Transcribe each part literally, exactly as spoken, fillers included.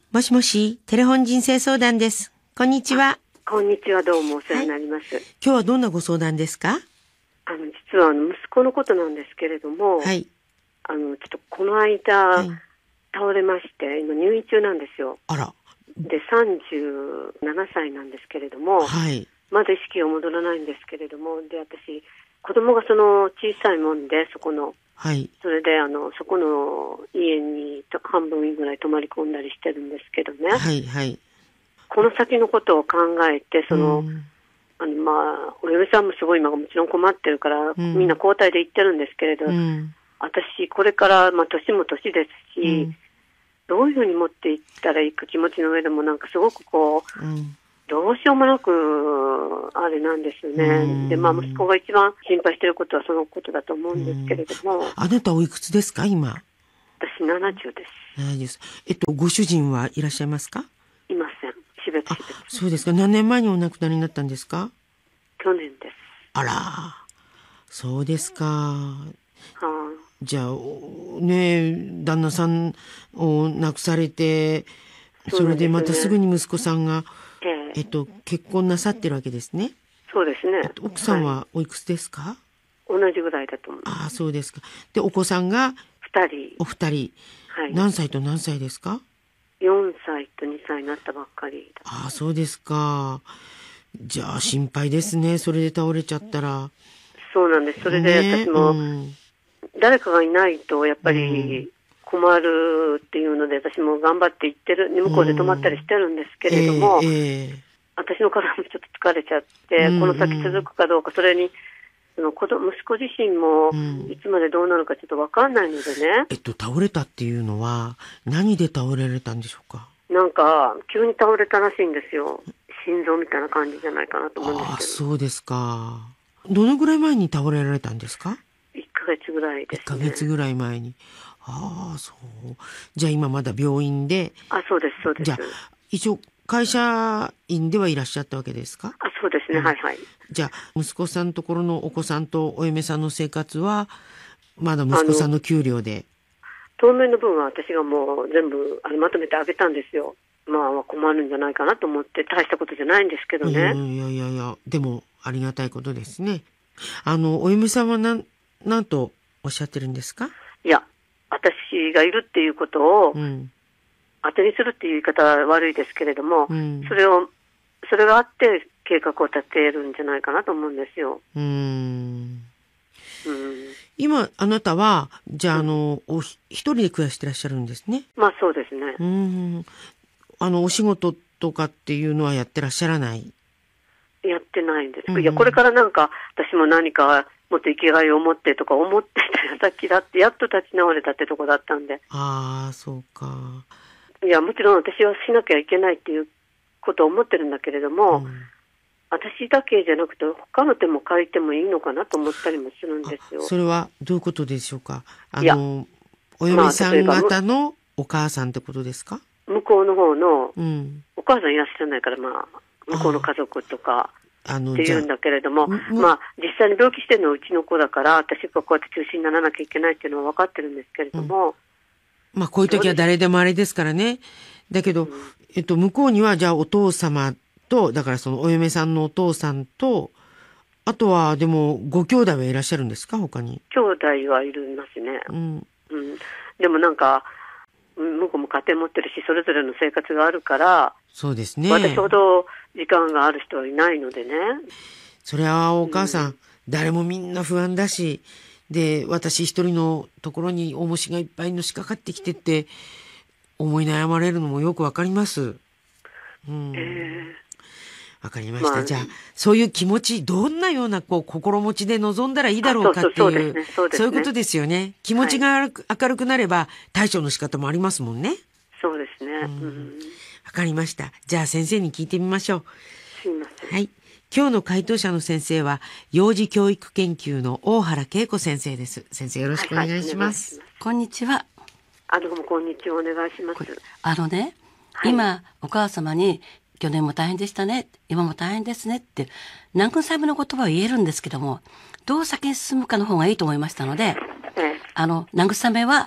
もしもし、テレフォン人生相談です。こんにちは。 こんにちは、どうもお世話になります。はい、 今日はどんなご相談ですか？ あの実はあの息子のことなんですけれども、 はい、 あのちょっとこの間、はい、倒れまして、今入院中なんですよ。 あら。 でさんじゅうななさいなんですけれども、 はい、 まだ意識が戻らないんですけれども、で私子供がその小さいもんで、そこの、 はい、 それであのそこの家に半分ぐらい泊まり込んだりしてるんですけどね、 はいはい、 この先のことを考えて、その、うん、あのまあお嫁さんもすごい今もちろん困ってるから、うん、みんな交代で行ってるんですけれど、うん、私これからまあ年も年ですし、うん、どういうふうに持っていったらいいか、気持ちの上でもなんかすごくこう、うん、どうしようもなくあれなんですよね。うん、でまあ息子が一番心配していることはそのことだと思うんですけれども、うん、 あなたおいくつですか今？ 私ななじゅうです。 ななじゅうです。えっとご主人はいらっしゃいますか？ いません。死別死別。 そうですか。何年前にお亡くなりになったんですか？ 去年です。 あら、そうですか。はあ、 じゃあね、旦那さんを亡くされて、それでまたすぐに息子さんが、えええっと、結婚なさってるわけですね。 そうですね。 えっと、奥さんはおいくつですか？ はい、同じぐらいだと思います。 ああ、そうですか。で、お子さんがふたり。 お二人。はい、何歳と何歳ですか？ よんさいとにさいになったばっかり。 ああ、そうですか。じゃあ心配ですね。それで倒れちゃったら。 そうなんです。それで私も、ね、うん、誰かがいないとやっぱり困るっていうので、私も頑張って行ってる、向こうで泊まったりしてるんですけれども、うん、えーえー、私の体もちょっと疲れちゃって、うんうん、この先続くかどうか、それにその子供息子自身もいつまでどうなるかちょっと分かんないのでね、 えっと倒れたっていうのは何で倒れられたんでしょうか？ なんか急に倒れたらしいんですよ。心臓みたいな感じじゃないかなと思うんですけど。 ああ、そうですか。どのぐらい前に倒れられたんですか？ いっかげつぐらいですね。 いっかげつぐらい前に。ああ、そう。じゃあ今まだ病院で。 あ、そうですそうです。 じゃあ一応会社員ではいらっしゃったわけですか？ あ、そうですね、うん、はいはい。 じゃあ息子さんのところのお子さんとお嫁さんの生活はまだ息子さんの給料で？ 当面の分は私がもう全部あのまとめてあげたんですよ。まあ困るんじゃないかなと思って、大したことじゃないんですけどね。 いやいやいや、でもありがたいことですね。あのお嫁さんは何何とおっしゃってるんですか？ いや、私がいるっていうことを当てにするっていう言い方は悪いですけれども、うん、それをそれがあって計画を立てるんじゃないかなと思うんですよ。 うーん、うん、今あなたはじゃあ、あの、うん、お一人で暮らしてらっしゃるんですね。 まあそうですね。 うん、あのお仕事とかっていうのはやってらっしゃらない？ やってないんです、うん、いやこれからなんか私も何かもっと生きがいを持ってとか思ってた矢先だって、やっと立ち直れたってとこだったんで。 ああ、そうか。 いやもちろん私はしなきゃいけないっていうことを思ってるんだけれども、うん、私だけじゃなくて他の手も借りてもいいのかなと思ったりもするんですよ。 それはどういうことでしょうか？あのお嫁さん方のお母さんってことですか？ 向こうの方の、うん、お母さんいらっしゃらないから、まあ向こうの家族とかっていうんだけれども、まあ実際に病気してるのはうちの子だから、私がこうやって中心にならなきゃいけないっていうのは分かってるんですけれども、うん、 まあこういう時は誰でもあれですからね。だけど、うん、えっと向こうにはじゃあお父様と、だからそのお嫁さんのお父さんと、あとはでもご兄弟はいらっしゃるんですか？他に。 兄弟はいるんますね。うん、うん、でもなんか向こうも家庭持ってるし、それぞれの生活があるから、 そうですね。 私ほど時間がある人はいないのでね。 それはお母さん、うん、誰もみんな不安だし、で私一人のところに重しがいっぱいのしかかってきてって思い悩まれるのもよくわかります。うん。えー、わかりました。まあ、じゃあそういう気持ち、どんなようなこう心持ちで臨んだらいいだろうかっていう、そういうことですよね。気持ちが明るく、はい、明るくなれば対処の仕方もありますもんね。 そうですね。うん。 うん、わかりました。じゃあ先生に聞いてみましょう。 すいません。 はい。今日の回答者の先生は幼児教育研究の大原恵子先生です。先生よろしくお願いします。 はいはい、こんにちは。 あ、どうもこんにちは、お願いします。 あのね、はい、今お母様に去年も大変でしたね、今も大変ですねって慰めの言葉を言えるんですけども、どう先に進むかの方がいいと思いましたので、ええ、あの慰めは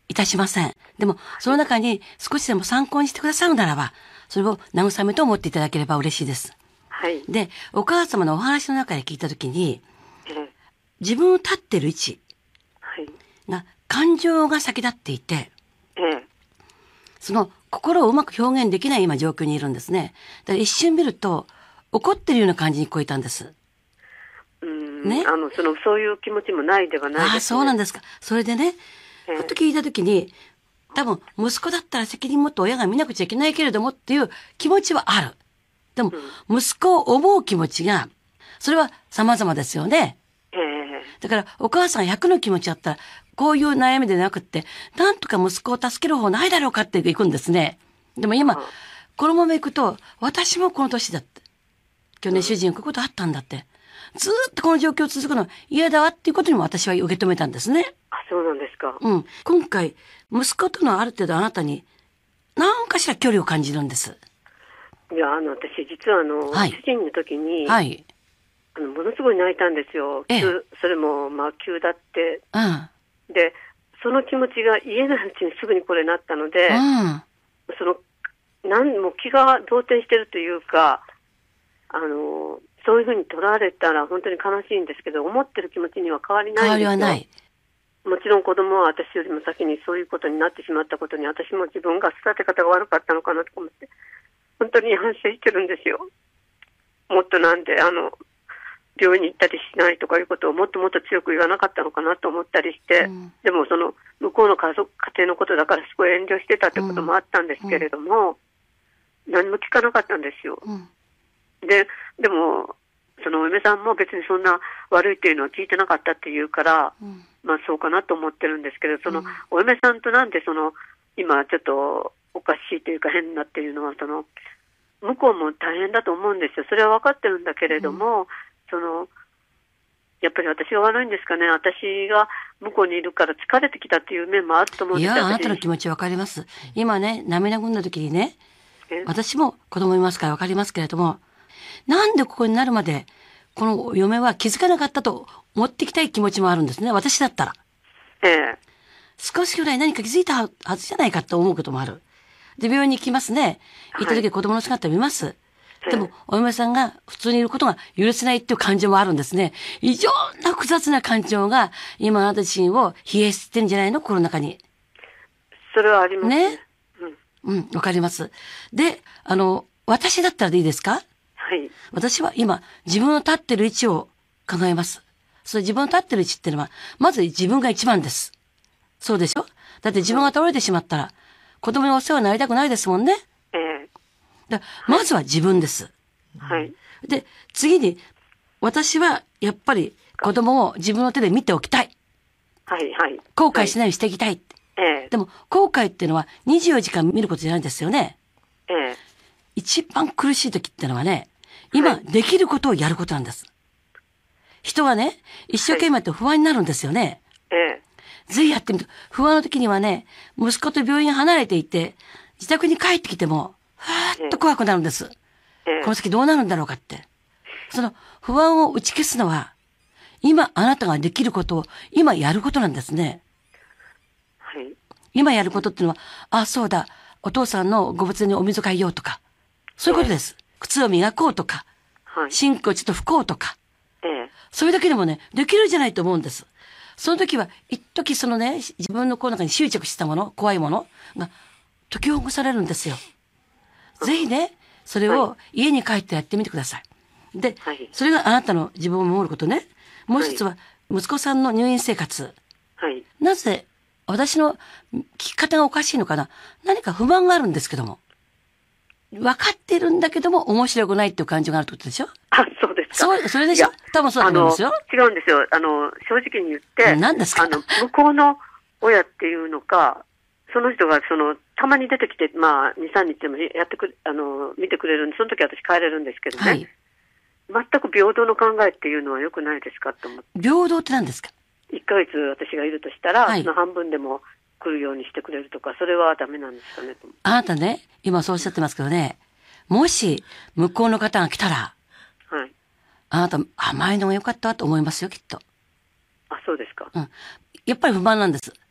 いたしません。でも、その中に少しでも参考にしてくださるならば、それを慰めと思っていただければ嬉しいです。 はい。 で、お母様のお話の中で聞いたときに、 ええ、 自分を立ってる位置はい。 が感情が先立っていて、 ええ、 その心をうまく表現できない今状況にいるんですね。だから一瞬見ると怒ってるような感じに聞こえたんです。 うん、 ね。 あの、その、そういう気持ちもないではないです、ね。 ああ、そうなんですか。それでね、 ええ、 ふっと聞いたときに、多分息子だったら責任持って親が見なくちゃいけないけれどもっていう気持ちはある。でも、息子を思う気持ちが、それは様々ですよね。 ええ、 だから、お母さんがひゃくの気持ちあったら、こういう悩みでなくって、なんとか息子を助ける方ないだろうかっていくんですね。でも今、このまま行くと、私もこの年だって。去年主人こういうことあったんだって。ずーっとこの状況続くの嫌だわっていうことにも私は受け止めたんですね。 あ、そうなんですか。 うん。今回、息子とのある程度あなたに、何かしら距離を感じるんです。 いや、あの、私、実はあの、 はい主人の時に、 はい。 あの、ものすごい泣いたんですよ。 ええ急、それも、まあ、急だって。 うん。 で、その気持ちが言えないうちにすぐにこれになったので、 うん。 その、なんも気が動転してるというか、あの、そういうふうに取られたら本当に悲しいんですけど、思ってる気持ちには変わりないんですよ。 変わりはない。 もちろん子供は私よりも先にそういうことになってしまったことに、私も自分が育て方が悪かったのかなと思って、本当に反省してるんですよ。もっとなんで、あの、病院に行ったりしないとかいうことをもっともっと強く言わなかったのかなと思ったりして、うん、でもその向こうの家族、家庭のことだからすごい遠慮してたってこともあったんですけれども、うん、何も聞かなかったんですよ。うん、で、でも、そのお嫁さんも別にそんな悪いっていうのは聞いてなかったっていうから、うん、まあそうかなと思ってるんですけど、そのお嫁さんとなんでその、今ちょっとおかしいというか変なっていうのは、その、向こうも大変だと思うんですよ。それは分かってるんだけれども、うんそのやっぱり私が悪いんですかね。私が向こうにいるから疲れてきたっていう面もあると思うんです。 いや、あなたの気持ちわかります。今ね、涙ぐんだ時にね、私も子供いますからわかりますけれども、なんでここになるまで、この嫁は気づかなかったと持ってきたい気持ちもあるんですね。私だったら。 ええ。 少しぐらい何か気づいたはずじゃないかと思うこともある。で、病院に行きますね。行った時子供の姿見ます。はいでも、お嫁さんが普通にいることが許せないっていう感情もあるんですね。異常な複雑な感情が、今あなた自身を冷えしてるんじゃないの心の中に。 それはありますね。 ね。うん、わかります。で、あの、私だったらでいいですか？ はい。 私は今、自分の立ってる位置を考えます。それ自分の立ってる位置っていうのは、まず自分が一番です。そうでしょ？だって自分が倒れてしまったら、子供のお世話になりたくないですもんね。 ええ。 だまずは自分です。 はい。 で、次に、私はやっぱり子供を自分の手で見ておきたい。 はいはい。 後悔しないようにしていきたい。はい、 ええ。 でも、後悔っていうのはにじゅうよじかん見ることじゃないんですよね。 ええ。 一番苦しい時っていうのはね、今できることをやることなんです。人はね、一生懸命やって不安になるんですよね。 ええ。 ぜひやってみると、不安の時にはね、息子と病院離れていて、自宅に帰ってきても、ふーっと怖くなるんです。 ええ、 この先どうなるんだろうかって。その不安を打ち消すのは、今あなたができることを今やることなんですね。 はい。 今やることっていうのは、あ、そうだ、お父さんのご仏にお水を買いようとか、そういうことです。ええ、靴を磨こうとか、はい、シンクをちょっと拭こうとか、 ええ、 それだけでもね、できるじゃないと思うんです。その時は、一時そのね、自分のこの中に執着したもの、怖いものが解きほぐされるんですよ。ぜひね、それを家に帰ってやってみてください。で、はい、それがあなたの自分を守ることね。もう一つは、息子さんの入院生活。 はい、 なぜ、私の聞き方がおかしいのかな。何か不満があるんですけども。分かってるんだけども、面白くないっていう感情があるってことでしょ？ あ、そうですか。 そう、それでしょ？多分そうだと思うんですよ。 違うんですよ。あの、正直に言って。 何ですか？ あの、向こうの親っていうのか、その人が、その、たまに出てきて、まあ、に、さんにちでもやってくれ、あの、見てくれるんで、その時私帰れるんですけどね。はい、全く平等の考えっていうのは良くないですかと思って。 平等って何ですか？ いっかげつ私がいるとしたら、はい、その半分でも来るようにしてくれるとか、それはダメなんですかねと。 あなたね、今そうおっしゃってますけどね、もし、向こうの方が来たら、 はい。 あなた、甘いのが良かったと思いますよ、きっと。 あ、そうですか。 うん。やっぱり不満なんです。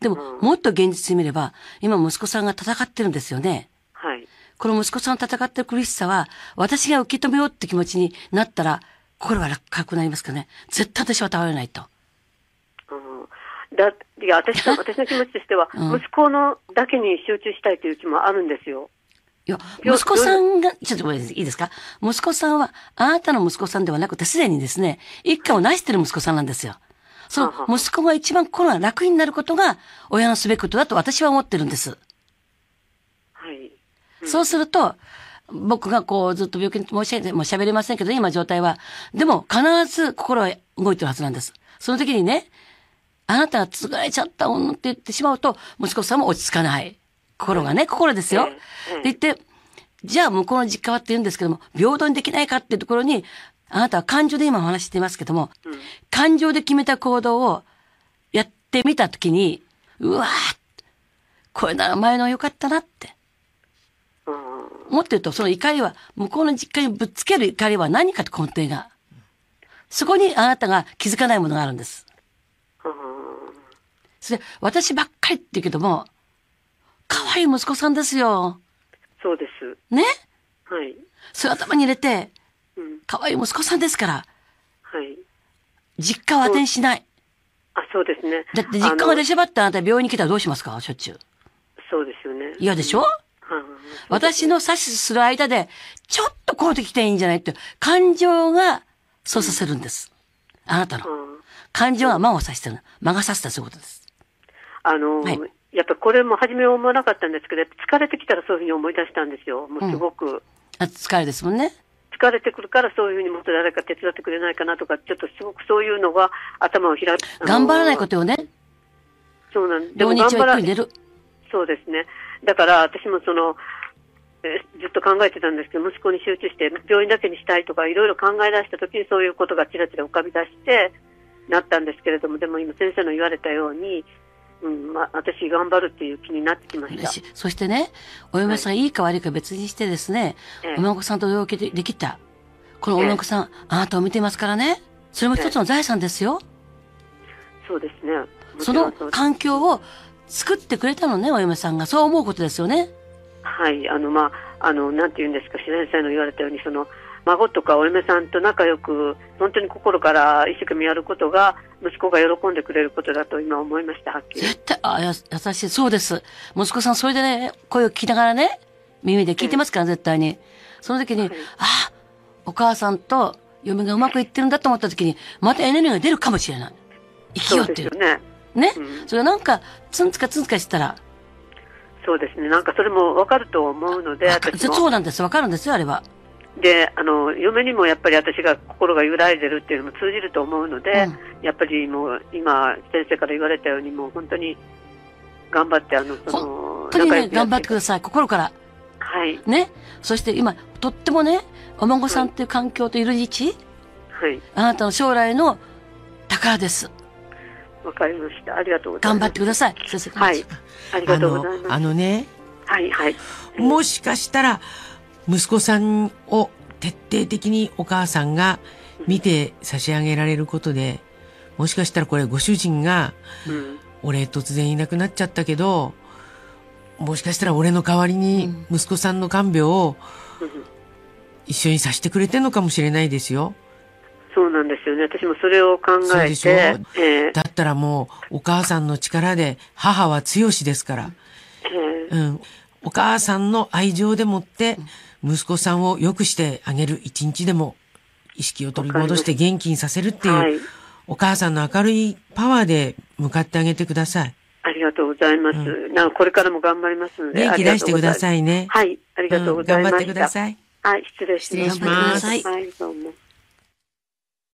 でも、 うん、 もっと現実に見れば、今息子さんが戦ってるんですよね。 はい。 この息子さんの戦ってる苦しさは、私が受け止めようって気持ちになったら、心が軽くなりますからね。絶対私は倒れないと。 うん、だいや私の、私の気持ちとしては、うん、息子のだけに集中したいという気もあるんですよ。 いや、息子さんが、ちょっとごめんなさい、いいですか？息子さんは、あなたの息子さんではなくて、すでにですね、一家を成してる息子さんなんですよ。その、息子が一番心が楽になることが、親のすべきことだと私は思ってるんです。 はい。 うん、そうすると、僕がこう、ずっと病気に申し上げて、もう喋れませんけど、今状態は、でも必ず心は動いてるはずなんです。その時にね、あなたがつがれちゃったって言ってしまうと、息子さんも落ち着かない。心がね、心ですよ。で言って、じゃあ向こうの実家はって言うんですけども、平等にできないかっていうところに、あなたは感情で今お話していますけども、うん、感情で決めた行動をやってみたときに、うわーこれなら前の良かったなって。うん、思ってると、その怒りは、向こうの実家にぶつける怒りは何かと根底が。そこにあなたが気づかないものがあるんです。うん、それ、私ばっかりって言うけども、可愛い息子さんですよ。 そうです。 ね？ はい。 それ頭に入れて、うん、可愛い息子さんですから。 はい。 実家は当てにしない。 あ、そうですね。 だって実家が出しゃばってあなた病院に来たらどうしますか？しょっちゅう。 そうですよね。 嫌でしょ？うん、私の指図する間で、ちょっとこうできていいんじゃないって、感情がそうさせるんです。うん、あなたの。うん、感情が魔を指してる。魔が指したそういうことです。 あのー、はい、やっぱこれも初めは思わなかったんですけど、疲れてきたらそういうふうに思い出したんですよ。もうすごく。うん、 あ、疲れですもんね。 疲れてくるからそういうふうにもっと誰か手伝ってくれないかなとか、ちょっとすごくそういうのが頭を開く。 頑張らないことをね。 そうなんです。 でも頑張らない。 そうですね。だから私もその、えずっと考えてたんですけど、息子に集中して病院だけにしたいとかいろいろ考え出した時にそういうことがちらちら浮かび出してなったんですけれども、でも今先生の言われたように、うんまあ、私頑張るっていう気になってきました。 そしてね、お嫁さん、はい、いいか悪いか別にしてですね、ええ、お孫さんと同居できた。このお孫さん、ええ、あなたを見てますからね。それも一つの財産ですよ。 え、そうですね。 その環境を作ってくれたのね、お嫁さんが。そう思うことですよね。 はい、あの、まあ、あの、なんて言うんですか、先生の言われたように、その、孫とかお嫁さんと仲良く、本当に心から一生懸命やることが、息子が喜んでくれることだと今思いました、はっきり。 絶対、あ、や、優しい。そうです。息子さん、それでね、声を聞きながらね、耳で聞いてますから、絶対に。その時に、はい、あ、お母さんと嫁がうまくいってるんだと思った時に、またエネルギーが出るかもしれない。生きようっていう。 そうですよね。 ね、 うん、 それがなんか、ツンツカツンツカしたら。 そうですね。なんかそれも分かると思うので、私も。 そうなんです。分かるんですよ、あれは。 で、あの、嫁にもやっぱり私が心が揺らいでるっていうのも通じると思うので、うん、やっぱりもう今、先生から言われたように、もう本当に頑張って、あの、その、 本当にね、頑張ってください。心から。 はい。 ね。そして今、とってもね、お孫さんっていう環境といる位置、 はい。 あなたの将来の宝です。 わかりました。ありがとうございます。 頑張ってください。先生。 はい。ありがとうございます。 あの、あのね。 はいはい。 もしかしたら、息子さんを徹底的にお母さんが見て差し上げられることで、もしかしたらこれご主人が、うん、俺突然いなくなっちゃったけど、もしかしたら俺の代わりに息子さんの看病を一緒にさせてくれてるのかもしれないですよ。 そうなんですよね。私もそれを考えて。そうでしょ、えー、 だったらもうお母さんの力で母は強しですから、えーうん、お母さんの愛情でもって息子さんを良くしてあげる、一日でも意識を取り戻して元気にさせるっていう、はい、お母さんの明るいパワーで向かってあげてください。 ありがとうございます。うん、なんかこれからも頑張りますので。 元気出してくださいね。 はい、ありがとうございます。 うん、頑張ってください。 はい、失礼します。 失礼します。 はい、どうも。